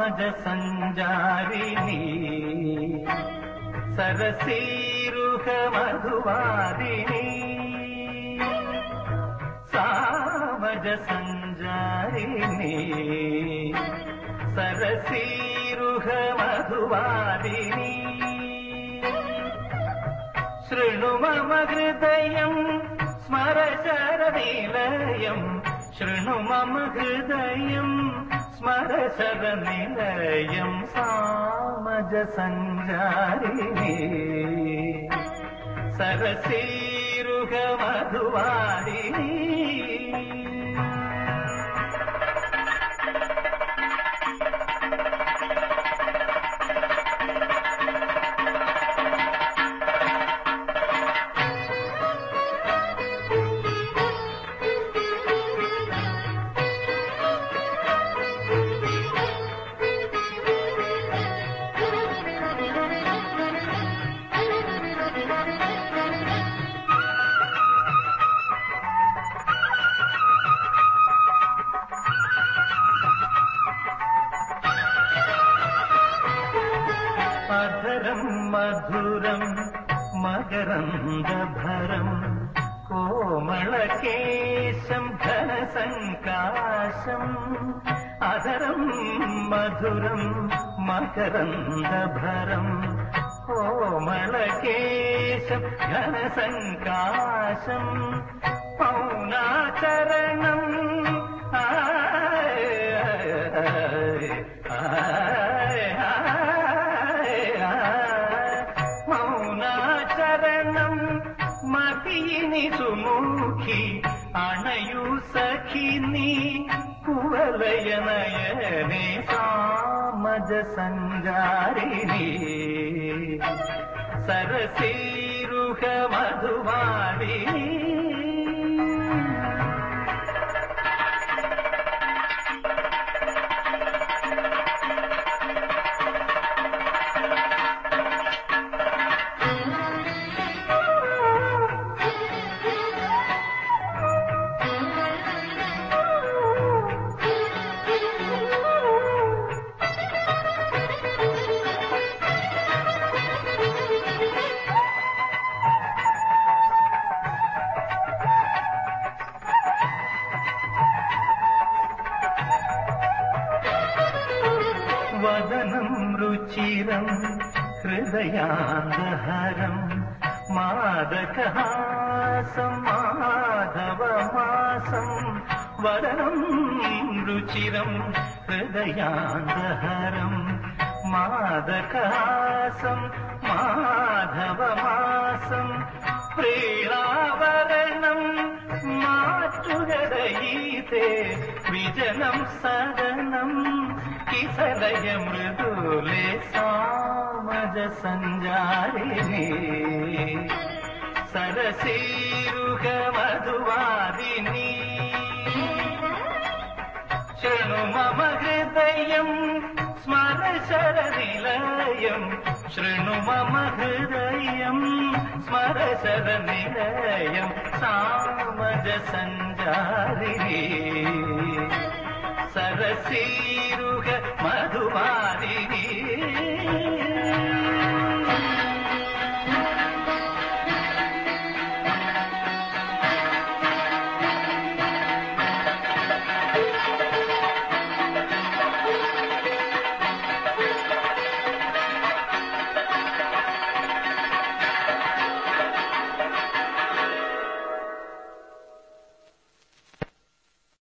സഞ്ചാരിണി സരസീരുഹ മധുവാദിനി സാമജ സഞ്ചാരിണി സരസീരുഹ മധുവാദിനി ശൃണു മമ ഹൃദയം സ്മരശരനിലയം ശൃണു മമ ഹൃദയം സ്മരശരനിലയം സാമജ സഞ്ചാരിണി സരസീരുഹ മധുവാദിനി അധരം മധുരം മകരന്ദഭരം കോമളകേശം ഘനസങ്കാശം അധരം മധുരം മകരന്ദഭരം കോമളകേശം ഘനസങ്കാശം പൗനാചരണം മൗനാചരണം മതിയിനി സുമുഖി അണയു സഖി നീ കുവലയനയനേ സാമജ സഞ്ചാരിണി സരസീരുഹ മധുവാദിനി വദനം രുചിരം ഹൃദയാന്തഹരം മാദകഹാസം മാധവമാസം വദനം രുചിരം ഹൃദയാന്തഹരം മാദകഹാസം മാധവമാസം പ്രീണാവരണം മാറ്റുകടയീതേ വിജനം സദനം കിസലയ മൃദുലേ സാമജ സഞ്ചാരിണി സരസീരുഹ മധുവാദിനി ശൃണു മമ ഹൃദയം സ്മരശരനിലയം ശൃണു മമ ഹൃദയം സ്മരശരനിലയം സാമജ സഞ്ചാരിണി സരസീരുഹ മധുവാദിനി